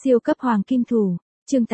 Siêu cấp hoàng kim thủ, chương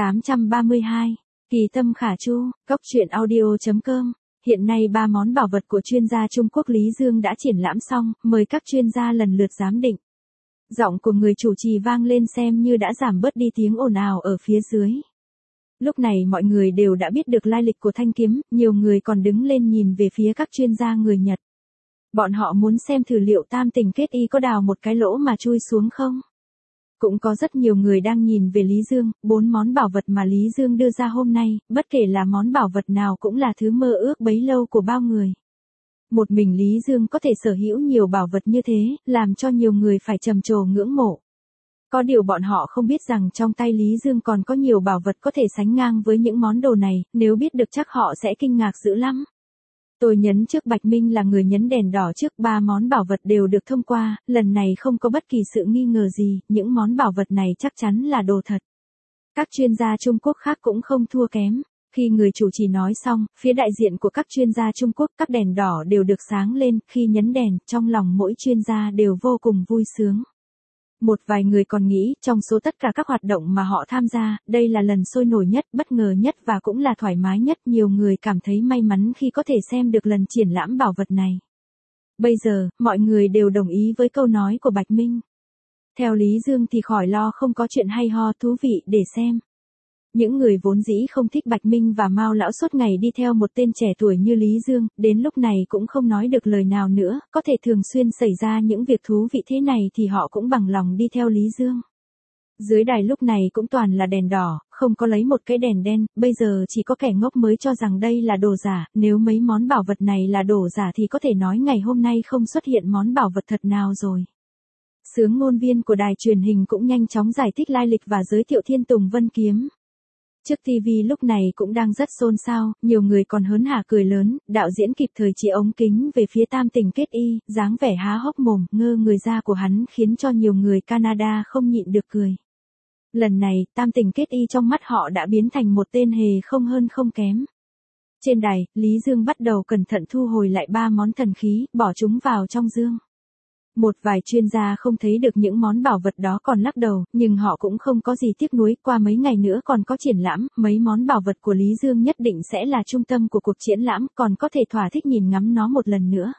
832, kỳ tâm khả chu, cốc truyện audio.com. Hiện nay 3 món bảo vật của chuyên gia Trung Quốc Lý Dương đã triển lãm xong, mời các chuyên gia lần lượt giám định. Giọng của người chủ trì vang lên xem như đã giảm bớt đi tiếng ồn ào ở phía dưới. Lúc này mọi người đều đã biết được lai lịch của thanh kiếm, nhiều người còn đứng lên nhìn về phía các chuyên gia người Nhật. Bọn họ muốn xem thử liệu Tam Tình Kết Y có đào một cái lỗ mà chui xuống không? Cũng có rất nhiều người đang nhìn về Lý Dương, 4 món bảo vật mà Lý Dương đưa ra hôm nay, bất kể là món bảo vật nào cũng là thứ mơ ước bấy lâu của bao người. Một mình Lý Dương có thể sở hữu nhiều bảo vật như thế, làm cho nhiều người phải trầm trồ ngưỡng mộ. Có điều bọn họ không biết rằng trong tay Lý Dương còn có nhiều bảo vật có thể sánh ngang với những món đồ này, nếu biết được chắc họ sẽ kinh ngạc dữ lắm. Tôi nhấn trước Bạch Minh là người nhấn đèn đỏ trước, 3 món bảo vật đều được thông qua, lần này không có bất kỳ sự nghi ngờ gì, những món bảo vật này chắc chắn là đồ thật. Các chuyên gia Trung Quốc khác cũng không thua kém. Khi người chủ trì nói xong, phía đại diện của các chuyên gia Trung Quốc các đèn đỏ đều được sáng lên, khi nhấn đèn, trong lòng mỗi chuyên gia đều vô cùng vui sướng. Một vài người còn nghĩ, trong số tất cả các hoạt động mà họ tham gia, đây là lần sôi nổi nhất, bất ngờ nhất và cũng là thoải mái nhất. Nhiều người cảm thấy may mắn khi có thể xem được lần triển lãm bảo vật này. Bây giờ, mọi người đều đồng ý với câu nói của Bạch Minh. Theo Lý Dương thì khỏi lo, không có chuyện hay ho thú vị để xem. Những người vốn dĩ không thích Bạch Minh và Mao lão suốt ngày đi theo một tên trẻ tuổi như Lý Dương, đến lúc này cũng không nói được lời nào nữa, có thể thường xuyên xảy ra những việc thú vị thế này thì họ cũng bằng lòng đi theo Lý Dương. Dưới đài lúc này cũng toàn là đèn đỏ, không có lấy một cái đèn đen, bây giờ chỉ có kẻ ngốc mới cho rằng đây là đồ giả, nếu mấy món bảo vật này là đồ giả thì có thể nói ngày hôm nay không xuất hiện món bảo vật thật nào rồi. Xướng ngôn viên của đài truyền hình cũng nhanh chóng giải thích lai lịch và giới thiệu Thiên Tùng Vân Kiếm. Trước TV lúc này cũng đang rất xôn xao, nhiều người còn hớn hả cười lớn, đạo diễn kịp thời chỉ ống kính về phía Tam Tình Kết Y, dáng vẻ há hốc mồm, ngơ người ra của hắn khiến cho nhiều người Canada không nhịn được cười. Lần này, Tam Tình Kết Y trong mắt họ đã biến thành một tên hề không hơn không kém. Trên đài, Lý Dương bắt đầu cẩn thận thu hồi lại 3 món thần khí, bỏ chúng vào trong dương. Một vài chuyên gia không thấy được những món bảo vật đó còn lắc đầu, nhưng họ cũng không có gì tiếc nuối, qua mấy ngày nữa còn có triển lãm, mấy món bảo vật của Lý Dương nhất định sẽ là trung tâm của cuộc triển lãm, còn có thể thỏa thích nhìn ngắm nó một lần nữa.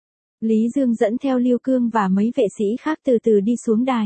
Lý Dương dẫn theo Lưu Cương và mấy vệ sĩ khác từ từ đi xuống đài.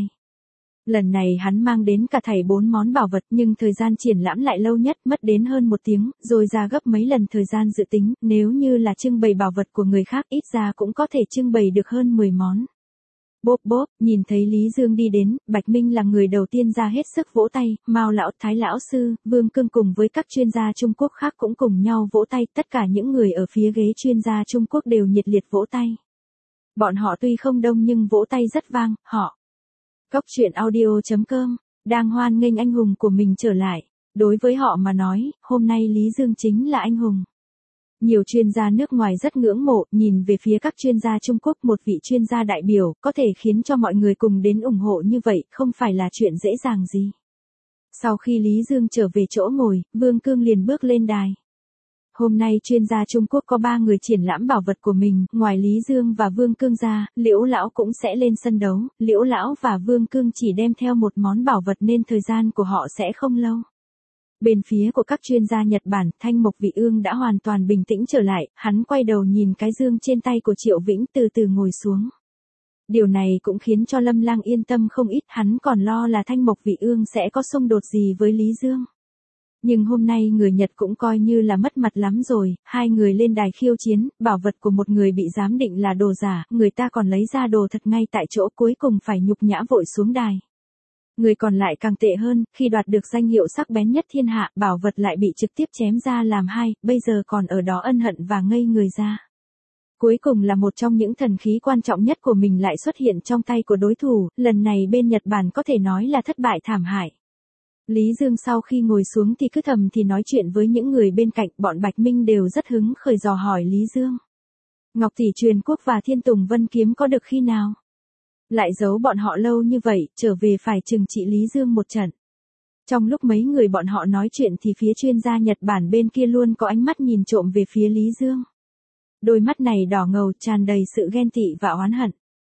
Lần này hắn mang đến cả thảy 4 món bảo vật, nhưng thời gian triển lãm lại lâu nhất, mất đến hơn 1 tiếng, rồi ra gấp mấy lần thời gian dự tính, nếu như là trưng bày bảo vật của người khác ít ra cũng có thể trưng bày được hơn 10 món. Bốp bốp, nhìn thấy Lý Dương đi đến, Bạch Minh là người đầu tiên ra hết sức vỗ tay, Mao lão, Thái lão sư, Vương Cương cùng với các chuyên gia Trung Quốc khác cũng cùng nhau vỗ tay, tất cả những người ở phía ghế chuyên gia Trung Quốc đều nhiệt liệt vỗ tay. Bọn họ tuy không đông nhưng vỗ tay rất vang, họ. Cốc truyện audio.com, đang hoan nghênh anh hùng của mình trở lại. Đối với họ mà nói, hôm nay Lý Dương chính là anh hùng. Nhiều chuyên gia nước ngoài rất ngưỡng mộ, nhìn về phía các chuyên gia Trung Quốc, một vị chuyên gia đại biểu, có thể khiến cho mọi người cùng đến ủng hộ như vậy, không phải là chuyện dễ dàng gì. Sau khi Lý Dương trở về chỗ ngồi, Vương Cương liền bước lên đài. Hôm nay chuyên gia Trung Quốc có 3 người triển lãm bảo vật của mình, ngoài Lý Dương và Vương Cương ra, Liễu Lão cũng sẽ lên sân đấu, Liễu Lão và Vương Cương chỉ đem theo một món bảo vật nên thời gian của họ sẽ không lâu. Bên phía của các chuyên gia Nhật Bản, Thanh Mộc Vị Ương đã hoàn toàn bình tĩnh trở lại, hắn quay đầu nhìn cái dương trên tay của Triệu Vĩnh từ từ ngồi xuống. Điều này cũng khiến cho Lâm Lang yên tâm không ít, hắn còn lo là Thanh Mộc Vị Ương sẽ có xung đột gì với Lý Dương. Nhưng hôm nay người Nhật cũng coi như là mất mặt lắm rồi, 2 người lên đài khiêu chiến, bảo vật của một người bị giám định là đồ giả, người ta còn lấy ra đồ thật ngay tại chỗ, cuối cùng phải nhục nhã vội xuống đài. Người còn lại càng tệ hơn, khi đoạt được danh hiệu sắc bén nhất thiên hạ, bảo vật lại bị trực tiếp chém ra làm 2, bây giờ còn ở đó ân hận và ngây người ra. Cuối cùng là một trong những thần khí quan trọng nhất của mình lại xuất hiện trong tay của đối thủ, lần này bên Nhật Bản có thể nói là thất bại thảm hại. Lý Dương sau khi ngồi xuống thì cứ thầm thì nói chuyện với những người bên cạnh, bọn Bạch Minh đều rất hứng khởi dò hỏi Lý Dương. Ngọc Tỷ Truyền Quốc và Thiên Tùng Vân Kiếm có được khi nào? Lại giấu bọn họ lâu như vậy, trở về phải trừng trị Lý Dương một trận. Trong lúc mấy người bọn họ nói chuyện thì phía chuyên gia Nhật Bản bên kia luôn có ánh mắt nhìn trộm về phía Lý Dương. Đôi mắt này đỏ ngầu, tràn đầy sự ghen tị và oán hận.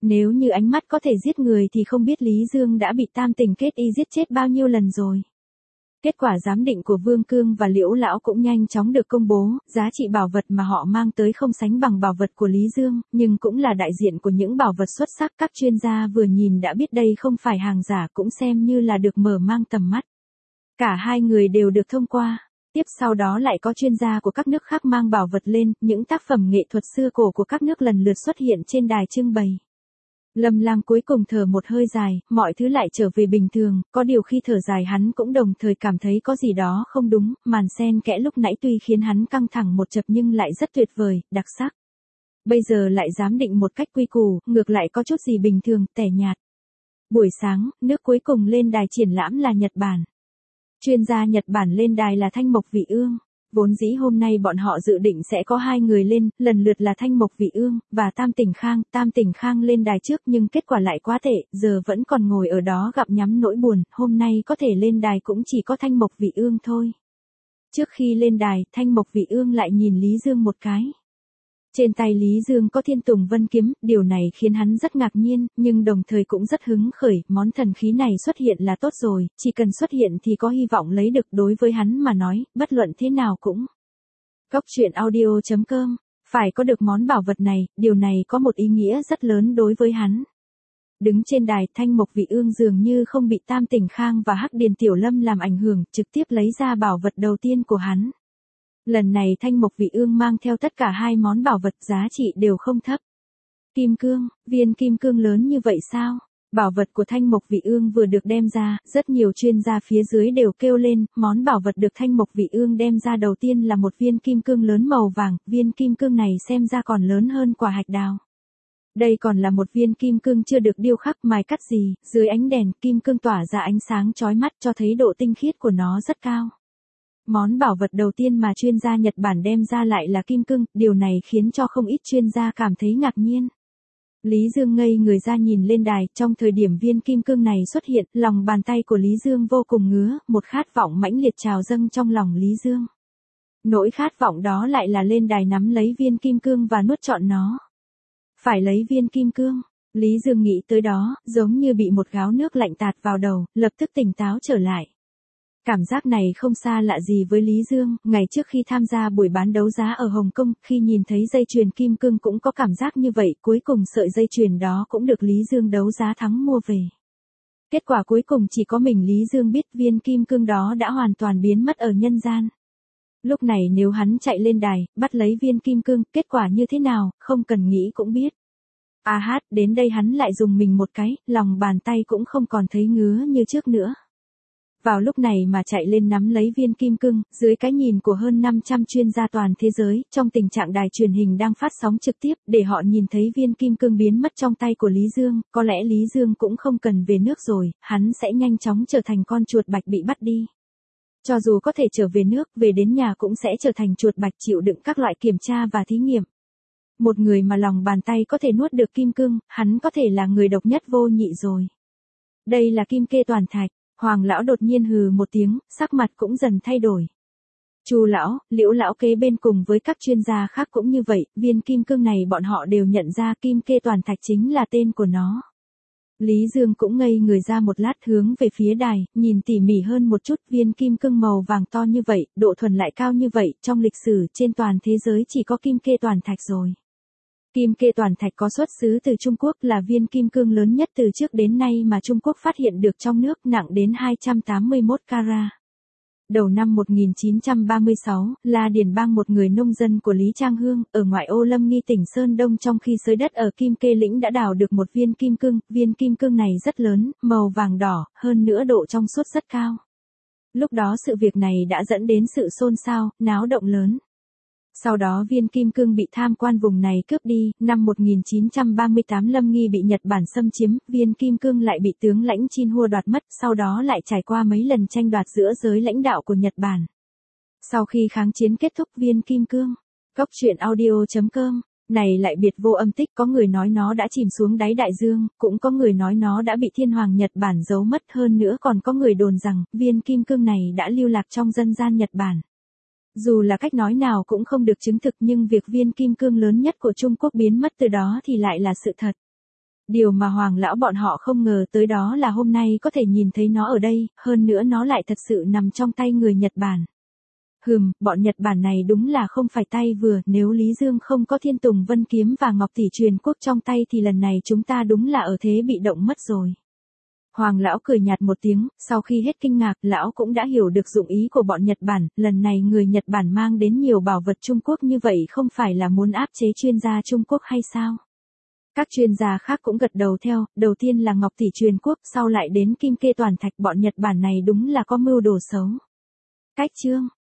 Nếu như ánh mắt có thể giết người thì không biết Lý Dương đã bị Tam Tình Kết Y giết chết bao nhiêu lần rồi. Kết quả giám định của Vương Cương và Liễu Lão cũng nhanh chóng được công bố, giá trị bảo vật mà họ mang tới không sánh bằng bảo vật của Lý Dương, nhưng cũng là đại diện của những bảo vật xuất sắc. Các chuyên gia vừa nhìn đã biết đây không phải hàng giả, cũng xem như là được mở mang tầm mắt. Cả hai người đều được thông qua. Tiếp sau đó lại có chuyên gia của các nước khác mang bảo vật lên, những tác phẩm nghệ thuật xưa cổ của các nước lần lượt xuất hiện trên đài trưng bày. Lâm Lang cuối cùng thở một hơi dài, mọi thứ lại trở về bình thường, có điều khi thở dài hắn cũng đồng thời cảm thấy có gì đó không đúng, màn xen kẽ lúc nãy tuy khiến hắn căng thẳng một chập nhưng lại rất tuyệt vời, đặc sắc. Bây giờ lại giám định một cách quy củ, ngược lại có chút gì bình thường, tẻ nhạt. Buổi sáng, nước cuối cùng lên đài triển lãm là Nhật Bản. Chuyên gia Nhật Bản lên đài là Thanh Mộc Vị Ương. Vốn dĩ hôm nay bọn họ dự định sẽ có hai người lên, lần lượt là Thanh Mộc Vị Ương và Tam Tỉnh Khang. Tam Tỉnh Khang lên đài trước nhưng kết quả lại quá tệ, giờ vẫn còn ngồi ở đó gặm nhắm nỗi buồn, hôm nay có thể lên đài cũng chỉ có Thanh Mộc Vị Ương thôi. Trước khi lên đài, Thanh Mộc Vị Ương lại nhìn Lý Dương một cái. Trên tay Lý Dương có Thiên Tùng Vân Kiếm, điều này khiến hắn rất ngạc nhiên, nhưng đồng thời cũng rất hứng khởi, món thần khí này xuất hiện là tốt rồi, chỉ cần xuất hiện thì có hy vọng lấy được, đối với hắn mà nói, bất luận thế nào cũng. Goctruyện.audio.com, phải có được món bảo vật này, điều này có một ý nghĩa rất lớn đối với hắn. Đứng trên đài, Thanh Mộc Vị Ương dường như không bị Tam Tỉnh Khang và Hắc Điền Tiểu Lâm làm ảnh hưởng, trực tiếp lấy ra bảo vật đầu tiên của hắn. Lần này Thanh Mộc Vị Ương mang theo tất cả hai món bảo vật, giá trị đều không thấp. Kim cương, viên kim cương lớn như vậy sao? Bảo vật của Thanh Mộc Vị Ương vừa được đem ra, rất nhiều chuyên gia phía dưới đều kêu lên, món bảo vật được Thanh Mộc Vị Ương đem ra đầu tiên là một viên kim cương lớn màu vàng, viên kim cương này xem ra còn lớn hơn quả hạch đào. Đây còn là một viên kim cương chưa được điêu khắc mài cắt gì, dưới ánh đèn kim cương tỏa ra ánh sáng chói mắt cho thấy độ tinh khiết của nó rất cao. Món bảo vật đầu tiên mà chuyên gia Nhật Bản đem ra lại là kim cương, điều này khiến cho không ít chuyên gia cảm thấy ngạc nhiên. Lý Dương ngây người ra nhìn lên đài, trong thời điểm viên kim cương này xuất hiện, lòng bàn tay của Lý Dương vô cùng ngứa, một khát vọng mãnh liệt trào dâng trong lòng Lý Dương. Nỗi khát vọng đó lại là lên đài nắm lấy viên kim cương và nuốt trọn nó. Phải lấy viên kim cương, Lý Dương nghĩ tới đó, giống như bị một gáo nước lạnh tạt vào đầu, lập tức tỉnh táo trở lại. Cảm giác này không xa lạ gì với Lý Dương, ngày trước khi tham gia buổi bán đấu giá ở Hồng Kông, khi nhìn thấy dây chuyền kim cương cũng có cảm giác như vậy, cuối cùng sợi dây chuyền đó cũng được Lý Dương đấu giá thắng mua về. Kết quả cuối cùng chỉ có mình Lý Dương biết viên kim cương đó đã hoàn toàn biến mất ở nhân gian. Lúc này nếu hắn chạy lên đài, bắt lấy viên kim cương, kết quả như thế nào, không cần nghĩ cũng biết. Đến đây hắn lại dùng mình một cái, lòng bàn tay cũng không còn thấy ngứa như trước nữa. Vào lúc này mà chạy lên nắm lấy viên kim cương, dưới cái nhìn của hơn 500 chuyên gia toàn thế giới, trong tình trạng đài truyền hình đang phát sóng trực tiếp, để họ nhìn thấy viên kim cương biến mất trong tay của Lý Dương, có lẽ Lý Dương cũng không cần về nước rồi, hắn sẽ nhanh chóng trở thành con chuột bạch bị bắt đi. Cho dù có thể trở về nước, về đến nhà cũng sẽ trở thành chuột bạch chịu đựng các loại kiểm tra và thí nghiệm. Một người mà lòng bàn tay có thể nuốt được kim cương, hắn có thể là người độc nhất vô nhị rồi. Đây là kim kê toàn thạch. Hoàng lão đột nhiên hừ một tiếng, sắc mặt cũng dần thay đổi. Chu lão, Liễu lão kế bên cùng với các chuyên gia khác cũng như vậy, viên kim cương này bọn họ đều nhận ra kim kê toàn thạch chính là tên của nó. Lý Dương cũng ngây người ra một lát hướng về phía đài, nhìn tỉ mỉ hơn một chút, viên kim cương màu vàng to như vậy, độ thuần lại cao như vậy, trong lịch sử trên toàn thế giới chỉ có kim kê toàn thạch rồi. Kim kê toàn thạch có xuất xứ từ Trung Quốc, là viên kim cương lớn nhất từ trước đến nay mà Trung Quốc phát hiện được trong nước, nặng đến 281 carat. Đầu năm 1936, La Điền Bang, một người nông dân của Lý Trang Hương, ở ngoại ô Lâm Nghi tỉnh Sơn Đông, trong khi xới đất ở Kim Kê Lĩnh đã đào được một viên kim cương này rất lớn, màu vàng đỏ, hơn nữa độ trong suốt rất cao. Lúc đó sự việc này đã dẫn đến sự xôn xao, náo động lớn. Sau đó viên kim cương bị tham quan vùng này cướp đi, năm 1938 Lâm Nghi bị Nhật Bản xâm chiếm, viên kim cương lại bị tướng lãnh Chin Hua đoạt mất, sau đó lại trải qua mấy lần tranh đoạt giữa giới lãnh đạo của Nhật Bản. Sau khi kháng chiến kết thúc, viên kim cương, Goctruyện.audio.com, này lại biệt vô âm tích, có người nói nó đã chìm xuống đáy đại dương, cũng có người nói nó đã bị thiên hoàng Nhật Bản giấu mất, hơn nữa còn có người đồn rằng, viên kim cương này đã lưu lạc trong dân gian Nhật Bản. Dù là cách nói nào cũng không được chứng thực, nhưng việc viên kim cương lớn nhất của Trung Quốc biến mất từ đó thì lại là sự thật. Điều mà Hoàng lão bọn họ không ngờ tới đó là hôm nay có thể nhìn thấy nó ở đây, hơn nữa nó lại thật sự nằm trong tay người Nhật Bản. Bọn Nhật Bản này đúng là không phải tay vừa, nếu Lý Dương không có Thiên Tùng Vân Kiếm và Ngọc Tỷ Truyền Quốc trong tay thì lần này chúng ta đúng là ở thế bị động mất rồi. Hoàng lão cười nhạt một tiếng, sau khi hết kinh ngạc, lão cũng đã hiểu được dụng ý của bọn Nhật Bản, lần này người Nhật Bản mang đến nhiều bảo vật Trung Quốc như vậy không phải là muốn áp chế chuyên gia Trung Quốc hay sao? Các chuyên gia khác cũng gật đầu theo, đầu tiên là Ngọc Tỷ Truyền Quốc, sau lại đến Kim Kê Toàn Thạch, bọn Nhật Bản này đúng là có mưu đồ xấu. Cách chương